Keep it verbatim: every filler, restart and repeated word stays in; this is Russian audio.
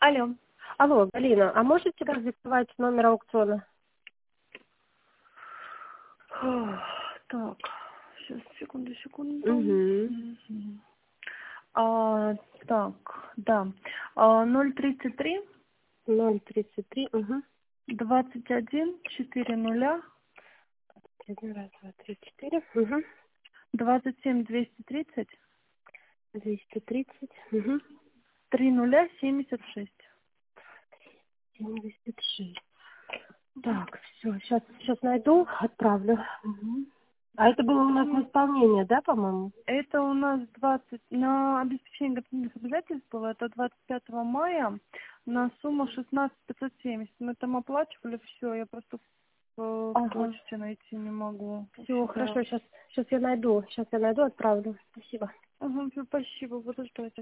Алло. Алло, Галина, а можете продиктовать номер аукциона? Так, сейчас, секунду, секунду. Угу. Мгм. А, так, да. А, ноль тридцать три ноль тридцать три, угу. двадцать один четыре нуля Один, раз, два, три, четыре. Угу. двадцать семь двести тридцать двести тридцать. Угу. три нуля семьдесят шесть. семьдесят шесть. Так, все, сейчас, сейчас найду, отправлю. Угу. А это было у нас на исполнение, да, по-моему? Это у нас двадцать на обеспечение готовных обязательств было, это двадцать пятого мая на сумму шестнадцать пятьсот семьдесят. Мы там оплачивали все, я просто в Ага. почте найти не могу. Все, хорошо, сейчас, сейчас я найду, сейчас я найду, отправлю. Спасибо. Ага, спасибо, буду ждать.